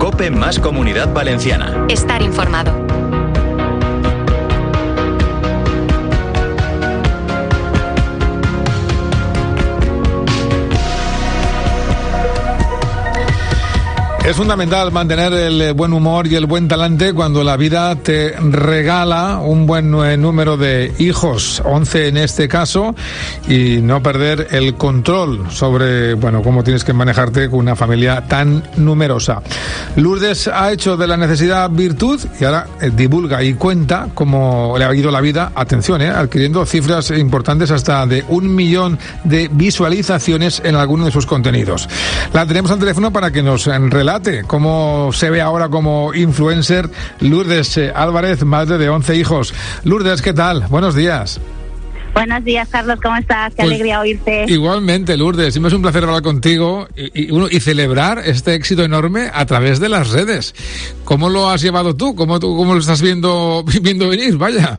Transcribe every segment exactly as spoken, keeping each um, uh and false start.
COPE más Comunidad Valenciana. Estar informado. Es fundamental mantener el buen humor y el buen talante cuando la vida te regala un buen número de hijos, once en este caso, y no perder el control sobre, bueno, cómo tienes que manejarte con una familia tan numerosa. Lourdes ha hecho de la necesidad virtud y ahora eh, divulga y cuenta cómo le ha ido la vida, atención, eh, adquiriendo cifras importantes hasta de un millón de visualizaciones en alguno de sus contenidos. La tenemos al teléfono para que nos relate cómo se ve ahora como influencer Lourdes Álvarez, madre de once hijos. Lourdes, ¿qué tal? Buenos días. Buenos días, Carlos, ¿cómo estás? Qué pues, alegría oírte. Igualmente, Lourdes, siempre es un placer hablar contigo y, y, uno, y celebrar este éxito enorme a través de las redes. ¿Cómo lo has llevado tú? ¿Cómo, tú, cómo lo estás viendo, viendo venir? Vaya.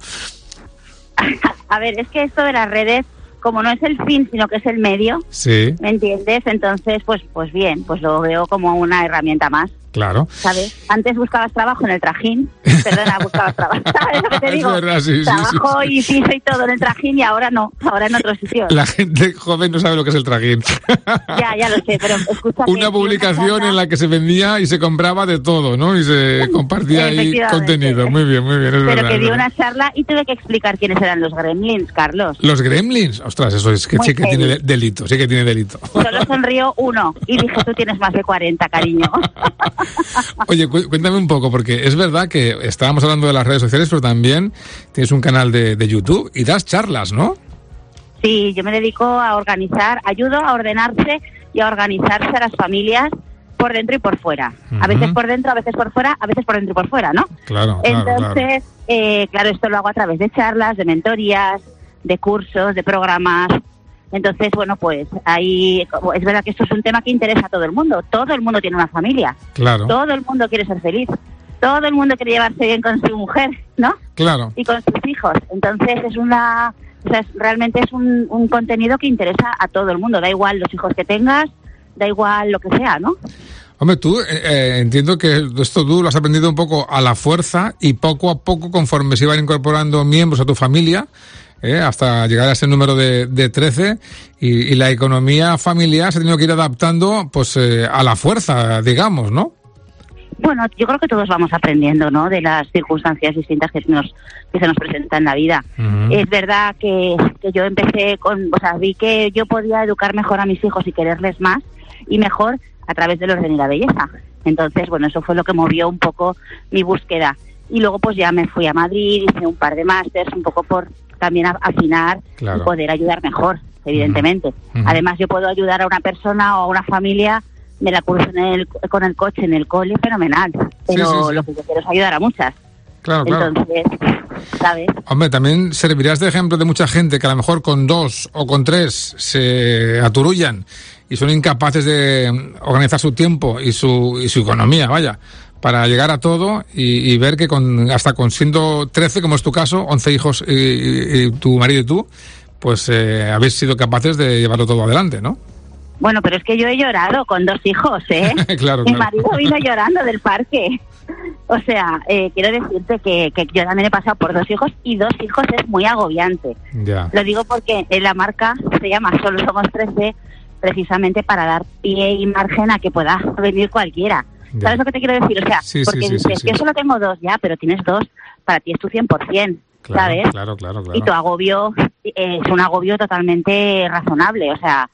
A ver, es que esto de las redes, como no es el fin, sino que es el medio, sí. ¿Me entiendes? Entonces, pues pues bien, pues lo veo como una herramienta más. Claro. ¿Sabes? Antes buscabas trabajo en el Trajín, perdona, buscabas trabajo, ¿sabes lo que te digo? Es verdad, sí, trabajo sí, sí, sí. y piso y todo en el Trajín y ahora no, ahora en otros sitios. La gente joven no sabe lo que es el Trajín. Ya, ya lo sé, pero escucha. Una publicación una en la que se vendía y se compraba de todo, ¿no? Y se compartía ahí contenido. Muy bien, muy bien, es pero verdad. Pero que di verdad. una charla y tuve que explicar quiénes eran los gremlins, Carlos. ¿Los gremlins? Ostras, eso es que Muy sí que heavy. tiene delito, sí que tiene delito. Solo sonrió uno y dije, tú tienes más de cuarenta, cariño. Oye, cuéntame un poco, porque es verdad que estábamos hablando de las redes sociales, pero también tienes un canal de, de YouTube y das charlas, ¿no? Sí, yo me dedico a organizar, ayudo a ordenarse y a organizarse a las familias por dentro y por fuera. Uh-huh. A veces por dentro, a veces por fuera, a veces por dentro y por fuera, ¿no? Claro, claro. Entonces, claro. Eh, claro, esto lo hago a través de charlas, de mentorías, de cursos, de programas. Entonces, bueno, pues ahí es verdad que esto es un tema que interesa a todo el mundo. Todo el mundo tiene una familia. Claro. Todo el mundo quiere ser feliz. Todo el mundo quiere llevarse bien con su mujer, ¿no? Claro. Y con sus hijos. Entonces, es una... O sea, es, realmente es un, un contenido que interesa a todo el mundo. Da igual los hijos que tengas, da igual lo que sea, ¿no? Hombre, tú eh, eh, entiendo que esto tú lo has aprendido un poco a la fuerza y poco a poco, conforme se iban incorporando miembros a tu familia, eh, hasta llegar a ese número de, de trece, y, y la economía familiar se ha tenido que ir adaptando pues eh, a la fuerza, digamos, ¿no? Bueno, yo creo que todos vamos aprendiendo, ¿no?, de las circunstancias distintas que, nos, que se nos presentan en la vida. Uh-huh. Es verdad que, que yo empecé con... O sea, vi que yo podía educar mejor a mis hijos y quererles más y mejor a través del orden y la belleza. Entonces, bueno, eso fue lo que movió un poco mi búsqueda. Y luego pues ya me fui a Madrid, hice un par de másters, un poco por también afinar, claro, y poder ayudar mejor, evidentemente. Uh-huh. Además, yo puedo ayudar a una persona o a una familia, me la cruzo en el, con el coche en el cole, fenomenal. Pero sí, sí, sí. Lo que yo quiero es ayudar a muchas. Claro, claro. Entonces, ¿sabes? Hombre, también servirás de ejemplo de mucha gente que a lo mejor con dos o con tres se aturullan y son incapaces de organizar su tiempo y su, y su economía, vaya, para llegar a todo y, y ver que con hasta con siendo trece, como es tu caso, once hijos y, y, y tu marido y tú, pues eh, habéis sido capaces de llevarlo todo adelante, ¿no? Bueno, pero es que yo he llorado con dos hijos, ¿eh? Claro, Mi claro. marido vino llorando del parque. O sea, eh, quiero decirte que, que yo también he pasado por dos hijos y dos hijos es muy agobiante. Ya. Lo digo porque en la marca se llama Solo Somos trece, precisamente para dar pie y margen a que pueda venir cualquiera. Ya. ¿Sabes lo que te quiero decir? O sea, sí, porque sí, sí, dices, sí, yo sí. solo tengo dos ya, pero tienes dos, para ti es tu cien por ciento, claro, ¿sabes? Claro, claro, claro. Y tu agobio eh, es un agobio totalmente razonable, o sea...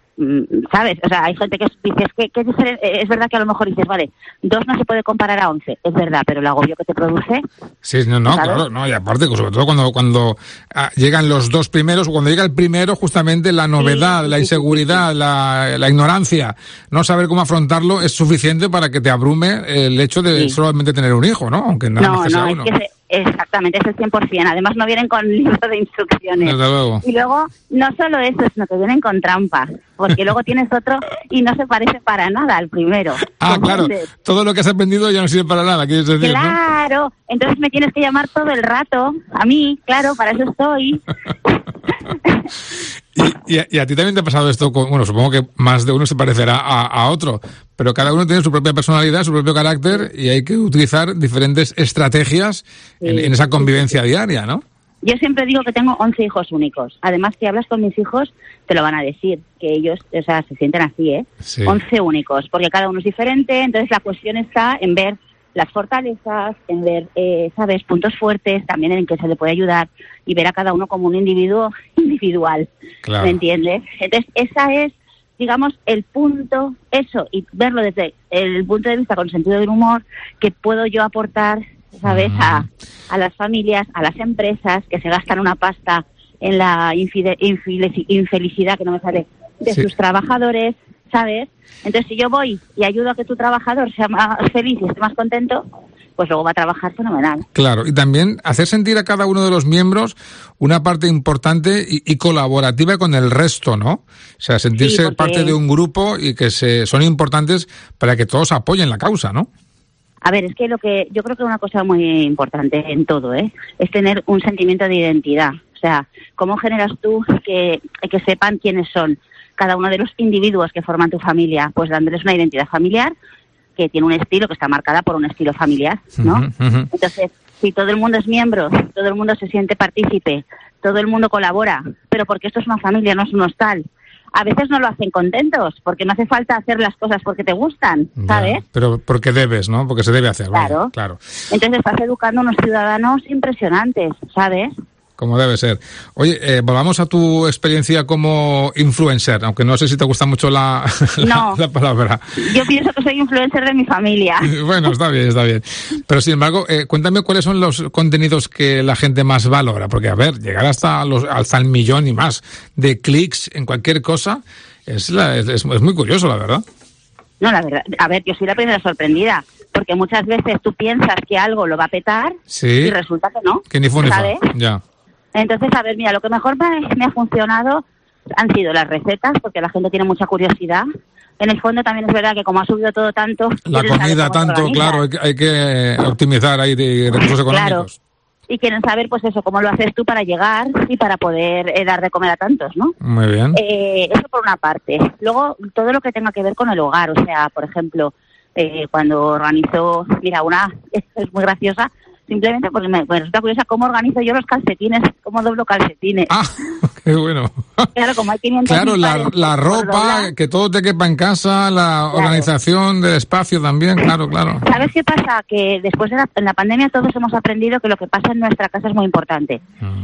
¿sabes? O sea, hay gente que dices que, que es, es verdad que a lo mejor dices, vale, dos no se puede comparar a once, es verdad, pero el agobio que te produce... Sí, no, no, ¿sabes? Claro, no, y aparte, sobre todo cuando cuando ah, llegan los dos primeros, cuando llega el primero, justamente la novedad, sí, la inseguridad, sí, sí. La, la ignorancia, no saber cómo afrontarlo es suficiente para que te abrume el hecho de sí. solamente tener un hijo, ¿no? Aunque nada no, más que sea no, uno. Es que se... Exactamente, es el cien por ciento. Además no vienen con libro de instrucciones. Desde luego. Y luego, no solo eso, sino que vienen con trampas. Porque luego tienes otro y no se parece para nada al primero. Ah, claro. Todo lo que has aprendido ya no sirve para nada, quieres decir, Claro. ¿No? Entonces me tienes que llamar todo el rato. A mí, claro, para eso estoy. Y, y, a, y a ti también te ha pasado esto, con, bueno, supongo que más de uno se parecerá a, a otro, pero cada uno tiene su propia personalidad, su propio carácter y hay que utilizar diferentes estrategias sí, en, en esa convivencia sí, sí. diaria, ¿no? Yo siempre digo que tengo once hijos únicos. Además, si hablas con mis hijos, te lo van a decir, que ellos, o sea, se sienten así, ¿eh? Sí. once únicos, porque cada uno es diferente, entonces la cuestión está en ver las fortalezas, en ver, eh, ¿sabes?, puntos fuertes, también en que se le puede ayudar y ver a cada uno como un individuo individual, claro. ¿Me entiendes? Entonces, esa es, digamos, el punto, eso, y verlo desde el punto de vista con sentido del humor, que puedo yo aportar, ¿sabes?, mm. a, a las familias, a las empresas que se gastan una pasta en la infide- infelic- infelicidad, que no me sale, de sí. sus trabajadores, ¿sabes? Entonces, si yo voy y ayudo a que tu trabajador sea más feliz y esté más contento, pues luego va a trabajar fenomenal. Claro, y también hacer sentir a cada uno de los miembros una parte importante y, y colaborativa con el resto, ¿no? O sea, sentirse sí, porque... parte de un grupo y que se, son importantes para que todos apoyen la causa, ¿no? A ver, es que lo que yo creo que una cosa muy importante en todo, ¿eh?, es tener un sentimiento de identidad. O sea, ¿cómo generas tú que, que sepan quiénes son cada uno de los individuos que forman tu familia? Pues dándoles una identidad familiar que tiene un estilo, que está marcada por un estilo familiar, ¿no? Uh-huh, uh-huh. Entonces, si todo el mundo es miembro, todo el mundo se siente partícipe, todo el mundo colabora, pero porque esto es una familia, no es un hostal. A veces no lo hacen contentos, porque no hace falta hacer las cosas porque te gustan, ¿sabes? Ya, pero porque debes, ¿no? Porque se debe hacer. Claro. Vale, claro. Entonces estás educando a unos ciudadanos impresionantes, ¿sabes? Como debe ser. Oye, eh, volvamos a tu experiencia como influencer, aunque no sé si te gusta mucho la, la, no, la palabra. Yo pienso que soy influencer de mi familia. Bueno, está bien, está bien. Pero sin embargo, eh, cuéntame cuáles son los contenidos que la gente más valora, porque a ver, llegar hasta los hasta el millón y más de clics en cualquier cosa es, la, es, es muy curioso, la verdad. No, la verdad, a ver, yo soy la primera sorprendida, porque muchas veces tú piensas que algo lo va a petar sí, y resulta que no. Que ni fue ni ¿sabes? Fa. Ya. Entonces, a ver, mira, lo que mejor me, me ha funcionado han sido las recetas, porque la gente tiene mucha curiosidad. En el fondo también es verdad que como ha subido todo tanto... La comida tanto, claro, hay que, hay que optimizar ahí de recursos económicos. Claro. Y quieren saber, pues eso, cómo lo haces tú para llegar y para poder eh, dar de comer a tantos, ¿no? Muy bien. Eh, eso por una parte. Luego, todo lo que tenga que ver con el hogar, o sea, por ejemplo, eh, cuando organizó... Mira, una es, es muy graciosa... Simplemente porque me, me resulta curiosa cómo organizo yo los calcetines, cómo doblo calcetines. Ah, qué bueno. Claro, como hay quinientos Claro, la, la ropa, que todo te quepa en casa, la claro. organización del espacio también, claro, claro. ¿Sabes qué pasa? Que después de la, en la pandemia todos hemos aprendido que lo que pasa en nuestra casa es muy importante.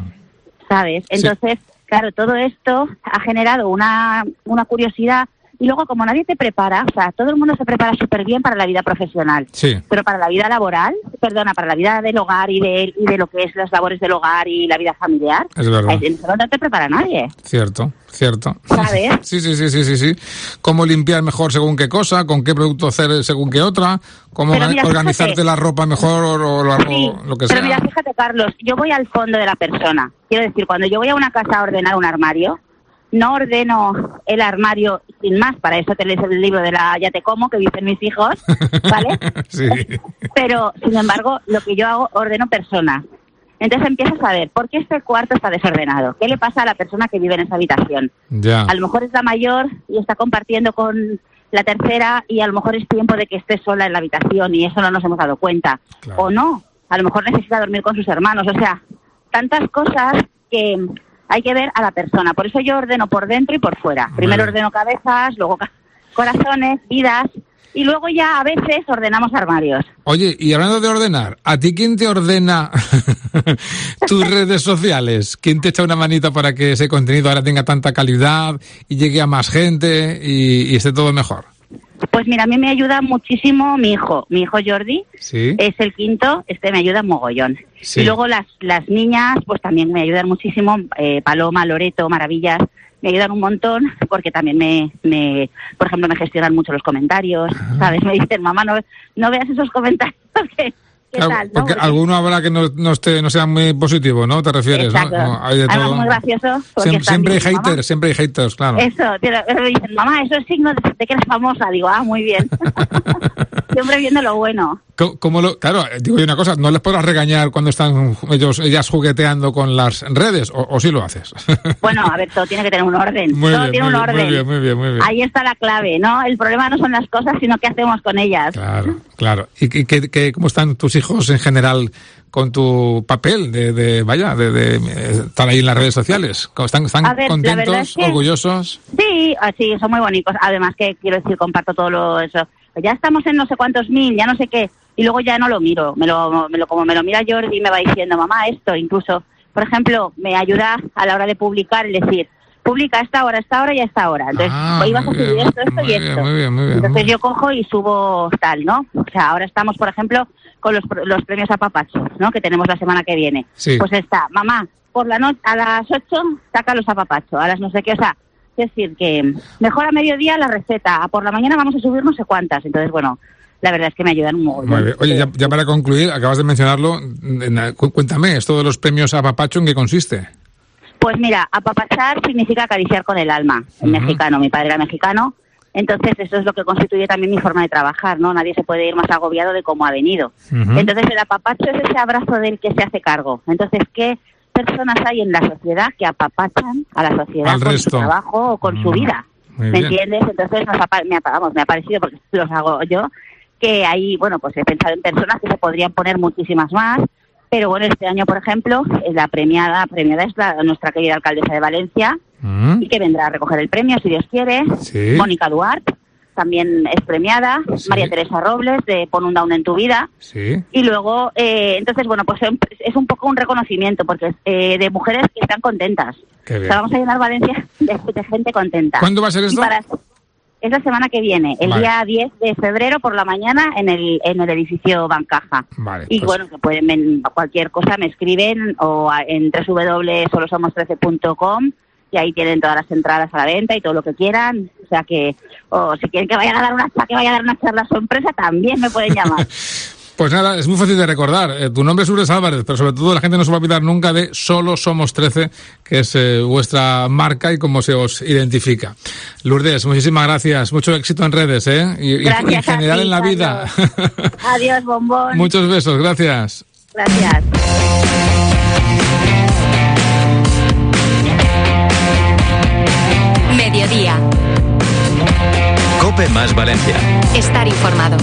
Mm. ¿Sabes? Entonces, sí. claro, todo esto ha generado una, una curiosidad. Y luego, como nadie te prepara, o sea, todo el mundo se prepara súper bien para la vida profesional, sí. pero para la vida laboral, perdona, para la vida del hogar y de, y de lo que es las labores del hogar y la vida familiar, es verdad. No te prepara nadie. Cierto, cierto. ¿Sabes? Sí, sí, sí, sí, sí, sí. Cómo limpiar mejor según qué cosa, con qué producto hacer según qué otra, cómo mira, organizarte fíjate, la ropa mejor o, o, o, sí, o lo que sea. Pero mira, fíjate, Carlos, yo voy al fondo de la persona. Quiero decir, cuando yo voy a una casa a ordenar un armario, no ordeno el armario sin más, para eso te lees el libro de la Ya te como, que dicen mis hijos, ¿vale? Sí. Pero, sin embargo, lo que yo hago, ordeno personas. Entonces empiezas a ver, ¿por qué este cuarto está desordenado? ¿Qué le pasa a la persona que vive en esa habitación? Ya. A lo mejor es la mayor y está compartiendo con la tercera y a lo mejor es tiempo de que esté sola en la habitación y eso no nos hemos dado cuenta. Claro. O no, a lo mejor necesita dormir con sus hermanos. O sea, tantas cosas que... Hay que ver a la persona. Por eso yo ordeno por dentro y por fuera. Primero ordeno cabezas, luego ca- corazones, vidas, y luego ya a veces ordenamos armarios. Oye, y hablando de ordenar, ¿a ti quién te ordena tus redes sociales? ¿Quién te echa una manita para que ese contenido ahora tenga tanta calidad y llegue a más gente y, y esté todo mejor? Pues mira, a mí me ayuda muchísimo mi hijo, mi hijo Jordi, ¿sí? Es el quinto, este me ayuda mogollón. Sí. Y luego las las niñas, pues también me ayudan muchísimo, eh, Paloma, Loreto, Maravillas, me ayudan un montón, porque también me, me, por ejemplo, me gestionan mucho los comentarios, ¿sabes? Me dicen, mamá, no, no veas esos comentarios, que... ¿Qué claro, tal, ¿no? Porque, porque alguno habrá que no, no esté no sea muy positivo, ¿no? ¿Te refieres? Exacto. ¿No? No, hay de Además, todo. muy gracioso. Siempre, siempre hay diciendo, haters, mamá, siempre hay haters, claro. Eso, tío, me dicen, mamá, eso es signo de, de que eres famosa. Digo, ah, muy bien. siempre viendo lo bueno. ¿Cómo lo, claro, digo yo una cosa, no les podrás regañar cuando están ellos ellas jugueteando con las redes, o, o sí lo haces. Bueno, a ver, todo tiene que tener un orden. Muy todo bien, tiene muy un bien, orden. Muy bien, muy bien, muy bien. Ahí está la clave, ¿no? El problema no son las cosas, sino qué hacemos con ellas. Claro, claro. ¿Y, y qué, qué, cómo están tus hijos en general con tu papel de, de vaya, de, de, de estar ahí en las redes sociales? ¿Están, están ver, contentos, es que, orgullosos? Sí, sí, son muy bonitos. Además que, quiero decir, comparto todo lo eso. Ya estamos en no sé cuántos mil, ya no sé qué, y luego ya no lo miro. Me lo, me lo como me lo mira Jordi, me va diciendo, mamá, esto, incluso, por ejemplo, me ayuda a la hora de publicar, es decir, publica a esta hora, a esta hora y a esta hora. Entonces, ah, hoy vas a subir bien, esto, esto y bien, esto. Muy bien, muy bien, Entonces muy bien. yo cojo y subo tal, ¿no? O sea, ahora estamos, por ejemplo, con los, los premios a Papacho, ¿no? Que tenemos la semana que viene. Sí. Pues está, mamá, por la noche a las ocho saca los a Papacho, a las no sé qué, o sea, es decir, que mejor a mediodía la receta, a por la mañana vamos a subir no sé cuántas. Entonces, bueno, la verdad es que me ayudan un montón. Muy bien. Oye, ya, ya para concluir, acabas de mencionarlo, cuéntame, esto de los premios a Papacho, ¿en qué consiste? Pues mira, apapachar significa acariciar con el alma, en uh-huh. mexicano. Mi padre era mexicano, entonces eso es lo que constituye también mi forma de trabajar, ¿no? Nadie se puede ir más agobiado de cómo ha venido. Uh-huh. Entonces el apapacho es ese abrazo del que se hace cargo. Entonces, ¿qué personas hay en la sociedad que apapachan a la sociedad Al con resto. su trabajo o con uh-huh. su vida? Muy ¿Me bien. entiendes? Entonces nos ha, me, ha, vamos, me ha parecido, porque los hago yo, que ahí, bueno, pues he pensado en personas que se podrían poner muchísimas más. Pero bueno, este año, por ejemplo, la premiada premiada es la, nuestra querida alcaldesa de Valencia, mm. y que vendrá a recoger el premio, si Dios quiere. Sí. Mónica Duarte también es premiada. Sí. María Teresa Robles, de Pon un Down en tu vida. Sí. Y luego, eh, entonces, bueno, pues es un poco un reconocimiento, porque es eh, de mujeres que están contentas. Qué bien. O sea, vamos a llenar Valencia de, de gente contenta. ¿Cuándo va a ser esto? Es la semana que viene, el vale. día diez de febrero por la mañana en el en el edificio Bancaja. Vale, y pues... bueno, que pueden ver cualquier cosa, me escriben o en doble u doble u doble u punto solo somos trece punto com y ahí tienen todas las entradas a la venta y todo lo que quieran. O sea que, o si quieren que vayan a dar una que vaya a dar una charla sorpresa, también me pueden llamar. Pues nada, es muy fácil de recordar. Eh, tu nombre es Lourdes Álvarez, pero sobre todo la gente no se va a olvidar nunca de Solo Somos trece, que es eh, vuestra marca y cómo se os identifica. Lourdes, muchísimas gracias. Mucho éxito en redes, ¿eh? Y, gracias y en general ti, en la adiós. vida. Adiós, bombón. Muchos besos, gracias. Gracias. Mediodía. COPE más Valencia. Estar informado.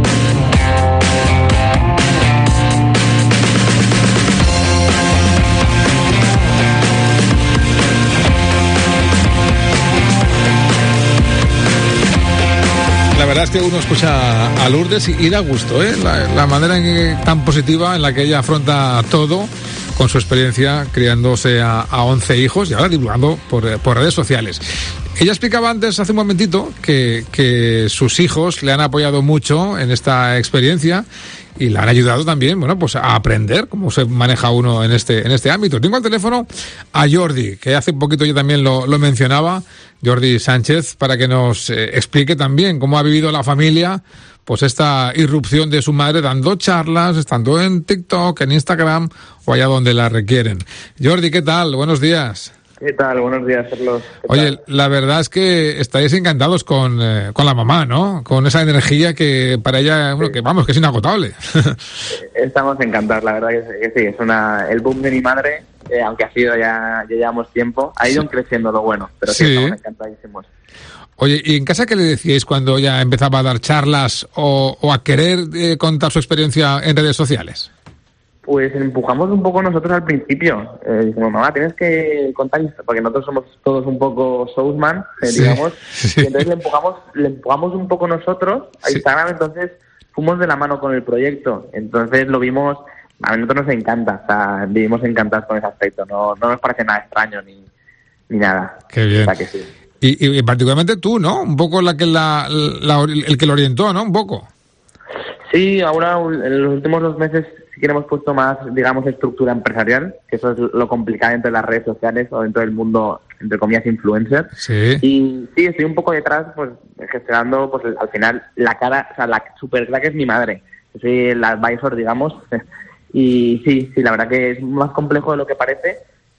La verdad es que uno escucha a Lourdes y, y da gusto, ¿eh? La, la manera en que, tan positiva en la que ella afronta todo con su experiencia criándose a, a once hijos y ahora divulgando por, por redes sociales. Ella explicaba antes, hace un momentito, que, que sus hijos le han apoyado mucho en esta experiencia y le han ayudado también, bueno, pues a aprender cómo se maneja uno en este en este ámbito. Tengo al teléfono a Jordi, que hace un poquito yo también lo, lo mencionaba, Jordi Sánchez, para que nos eh, explique también cómo ha vivido la familia pues esta irrupción de su madre dando charlas, estando en TikTok, en Instagram o allá donde la requieren. Jordi, ¿qué tal? Buenos días. ¿Qué tal? Buenos días, Carlos. Oye, la verdad es que estáis encantados con, eh, con la mamá, ¿no? Con esa energía que para ella, bueno, que vamos, que es inagotable. Estamos encantados, la verdad que, que sí, es una el boom de mi madre, eh, aunque ha sido ya, ya llevamos tiempo, ha ido sí. creciendo lo bueno, pero sí, sí estamos encantadísimos. Oye, ¿y en casa qué le decíais cuando ella empezaba a dar charlas o, o a querer eh, contar su experiencia en redes sociales? Pues empujamos un poco nosotros al principio. Eh, dijimos, mamá, tienes que contar esto, porque nosotros somos todos un poco showman, eh, sí, digamos, sí. y entonces le empujamos, le empujamos un poco nosotros a sí. Instagram, entonces fuimos de la mano con el proyecto. Entonces lo vimos, a nosotros nos encanta, o sea, vivimos encantados con ese aspecto, no, no nos parece nada extraño ni, ni nada. Qué bien. O sea que sí. Y, y particularmente tú, ¿no? Un poco la que la, la, el que lo orientó, ¿no? Un poco. Sí, ahora en los últimos dos meses sí que hemos puesto más, digamos, estructura empresarial, que eso es lo complicado entre las redes sociales o dentro del mundo, entre comillas, influencer. Sí. Y sí, estoy un poco detrás, pues, gestionando, pues, al final, la cara, o sea, la super crack es mi madre. Yo soy el advisor, digamos. Y sí, sí, la verdad que es más complejo de lo que parece,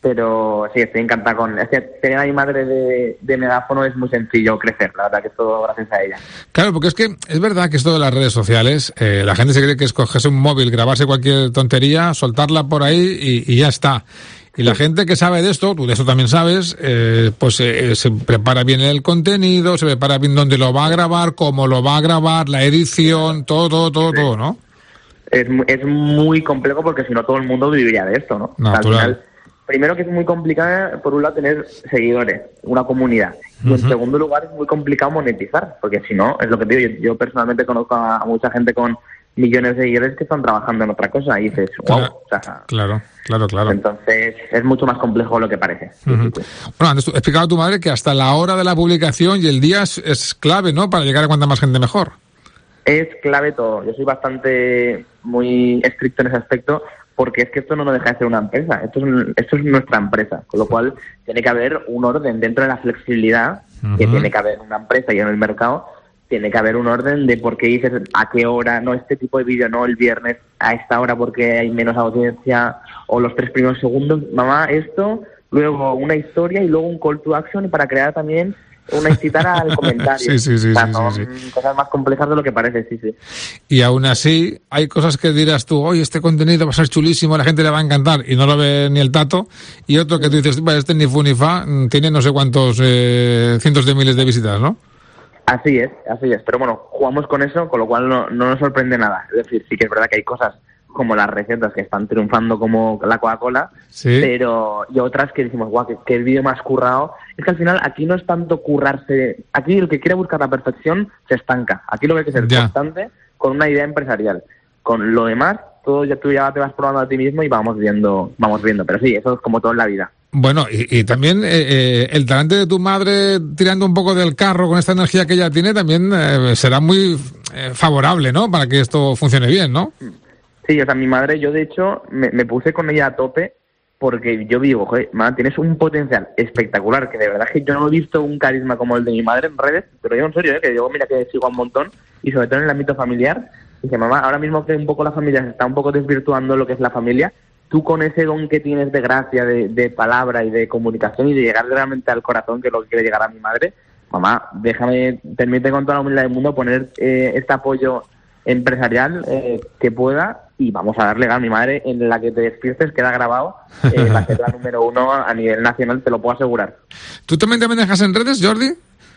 pero sí, estoy encantada con... Es que tener a mi madre de, de megáfono es muy sencillo crecer, la verdad que es todo gracias a ella. Claro, porque es que es verdad que esto de las redes sociales, eh, la gente se cree que es cogerse un móvil, grabarse cualquier tontería, soltarla por ahí y, y ya está. Y la gente que sabe de esto, tú de eso también sabes, eh, pues eh, se prepara bien el contenido, se prepara bien dónde lo va a grabar, cómo lo va a grabar, la edición, todo, todo, todo, sí. todo, ¿no? Es, es muy complejo porque si no todo el mundo viviría de esto, ¿no? Natural. Al final, primero que es muy complicado, por un lado, tener seguidores, una comunidad. Y uh-huh. en segundo lugar, es muy complicado monetizar, porque si no, es lo que te digo, yo, yo personalmente conozco a, a mucha gente con millones de seguidores que están trabajando en otra cosa y dices, wow. Claro, o sea, claro, claro, claro. Entonces, es mucho más complejo de lo que parece. Uh-huh. Sí, sí, sí. Bueno, antes tú explicaba a tu madre que hasta la hora de la publicación y el día es, es clave, ¿no? Para llegar a cuanta más gente mejor. Es clave todo. Yo soy bastante muy estricto en ese aspecto, porque es que esto no nos deja de ser una empresa, esto es, esto es nuestra empresa, con lo cual tiene que haber un orden dentro de la flexibilidad uh-huh. que tiene que haber en una empresa y en el mercado, tiene que haber un orden de por qué dices a qué hora, no este tipo de vídeo, no el viernes a esta hora porque hay menos audiencia, o los tres primeros segundos, mamá, esto, luego una historia y luego un call to action para crear también una incitar al comentario. Sí, sí, sí, o sea, sí, son sí, sí. cosas más complejas de lo que parece, sí, sí. Y aún así, hay cosas que dirás tú, oye, este contenido va a ser chulísimo, a la gente le va a encantar, y no lo ve ni el tato, y otro que tú dices, este ni fu ni fa, tiene no sé cuántos eh, cientos de miles de visitas, ¿no? Así es, así es. Pero bueno, jugamos con eso, con lo cual no, no nos sorprende nada. Es decir, sí que es verdad que hay cosas como las recetas que están triunfando como la Coca-Cola, sí. pero y otras que decimos, guau, que, que el vídeo más currado. Es que al final aquí no es tanto currarse, aquí el que quiere buscar la perfección se estanca. Aquí lo que hay que ser ya. constante con una idea empresarial. Con lo demás, todo ya tú ya te vas probando a ti mismo y vamos viendo, vamos viendo. Pero sí, eso es como todo en la vida. Bueno, y, y también eh, eh, el talante de tu madre tirando un poco del carro con esta energía que ella tiene también eh, será muy eh, favorable, ¿no? Para que esto funcione bien, ¿no? Sí, o sea, mi madre, yo de hecho me, me puse con ella a tope porque yo digo, joder, mamá, tienes un potencial espectacular, que de verdad que yo no he visto un carisma como el de mi madre en redes, pero yo en serio, ¿eh? que digo, mira que sigo un montón, y sobre todo en el ámbito familiar, dice, mamá, ahora mismo que un poco la familia se está un poco desvirtuando lo que es la familia, tú con ese don que tienes de gracia, de, de palabra y de comunicación y de llegar realmente al corazón, que es lo que quiere llegar a mi madre, mamá, déjame, permite con toda la humildad del mundo poner eh, este apoyo empresarial eh, que pueda y vamos a darle a mi madre en la que te despiertes, queda grabado, eh, va a ser la número uno a nivel nacional, te lo puedo asegurar. ¿Tú también te manejas en redes, Jordi?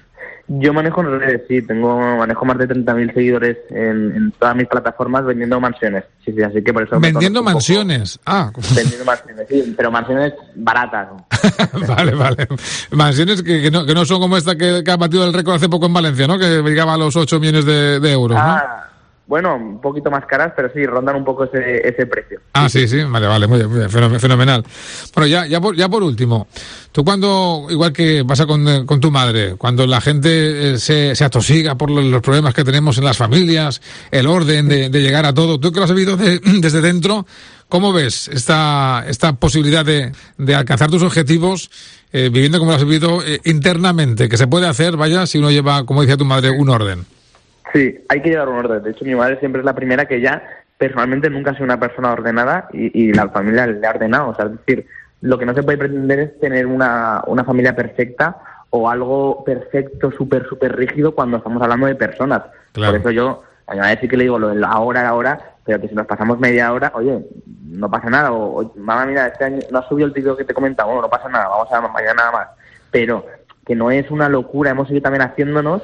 Yo manejo en redes, sí, tengo manejo más de treinta mil seguidores en, en todas mis plataformas vendiendo mansiones. Sí, sí, así que por eso vendiendo mansiones, ah. Vendiendo mansiones, sí, pero mansiones baratas. Vale, vale. Mansiones que, que, no, que no son como esta que, que ha batido el récord hace poco en Valencia, ¿no? Que llegaba a los ocho millones de, de euros, ah. ¿no? Bueno, un poquito más caras, pero sí, rondan un poco ese, ese precio. Ah, sí, sí, vale, vale, muy bien, muy bien, fenomenal. Bueno, ya, ya, por, ya por último, tú cuando, igual que pasa con, con tu madre, cuando la gente se, se atosiga por los problemas que tenemos en las familias, el orden de, de llegar a todo, tú que lo has vivido de, desde dentro, ¿cómo ves esta, esta posibilidad de, de alcanzar tus objetivos eh, viviendo como lo has vivido eh, internamente? Que se puede hacer, vaya, si uno lleva, como decía tu madre, un orden. Sí, hay que llevar un orden. De hecho, mi madre siempre es la primera que ya personalmente nunca ha sido una persona ordenada y, y la familia le ha ordenado. O sea, es decir, lo que no se puede pretender es tener una, una familia perfecta o algo perfecto, súper, súper rígido cuando estamos hablando de personas. Claro. Por eso yo, a mi madre sí que le digo lo de la hora, la hora, pero que si nos pasamos media hora, oye, no pasa nada. O, o mamá, mira, este año no has subido el título que te comentaba, bueno, no pasa nada, vamos a mañana nada más. Pero que no es una locura, hemos seguido también haciéndonos.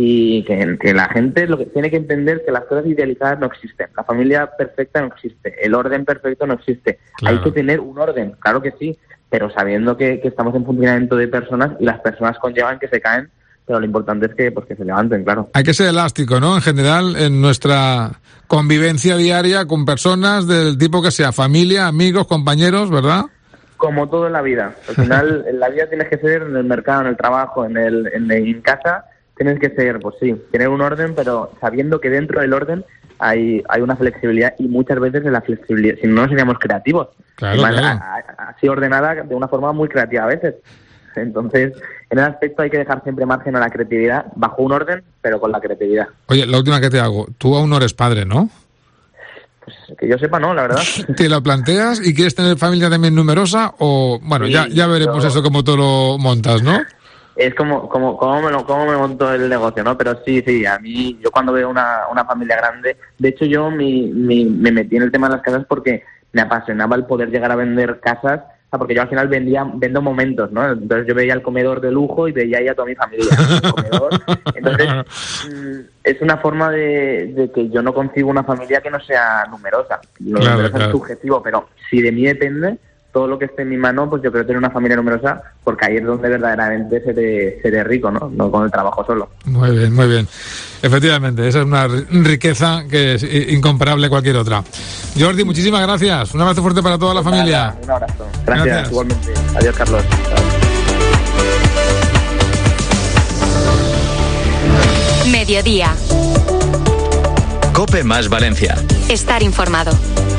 Y que, que la gente lo que tiene que entender que las cosas idealizadas no existen. La familia perfecta no existe. El orden perfecto no existe. Claro. Hay que tener un orden, claro que sí, pero sabiendo que, que estamos en funcionamiento de personas y las personas conllevan que se caen, pero lo importante es que, pues, que se levanten, claro. Hay que ser elástico, ¿no? En general, en nuestra convivencia diaria con personas del tipo que sea, familia, amigos, compañeros, ¿verdad? Como todo en la vida. Al final, en la vida tienes que ser en el mercado, en el trabajo, en el en, en casa. Tienes que ser, pues sí, tener un orden, pero sabiendo que dentro del orden hay hay una flexibilidad y muchas veces en la flexibilidad, si no, no seríamos creativos. Claro, Además, claro. A, a, así ordenada de una forma muy creativa a veces. Entonces, en ese aspecto hay que dejar siempre margen a la creatividad, bajo un orden, pero con la creatividad. Oye, la última que te hago, tú aún no eres padre, ¿no? Pues que yo sepa, no, la verdad. ¿Te lo planteas y quieres tener familia también numerosa? O, bueno, sí, ya, ya veremos yo... eso como tú lo montas, ¿no? Es como, como, como me lo, cómo me monto el negocio, ¿no? Pero sí, sí, a mí, yo cuando veo una, una familia grande, de hecho yo mi, mi, me metí en el tema de las casas porque me apasionaba el poder llegar a vender casas, o sea, porque yo al final vendía, vendo momentos, ¿no? Entonces yo veía el comedor de lujo y veía ahí a toda mi familia en el comedor. Entonces, mmm, es una forma de, de que yo no concibo una familia que no sea numerosa. Lo claro, numerosa claro. es subjetivo, pero si de mí depende, todo lo que esté en mi mano, pues yo creo tener una familia numerosa, porque ahí es donde verdaderamente seré, seré rico, ¿no? No con el trabajo solo. Muy bien, muy bien. Efectivamente, esa es una riqueza que es incomparable a cualquier otra. Jordi, muchísimas gracias. Un abrazo fuerte para toda la familia. Un abrazo. Gracias, gracias. Igualmente. Adiós, Carlos. Mediodía. COPE más Valencia. Estar informado.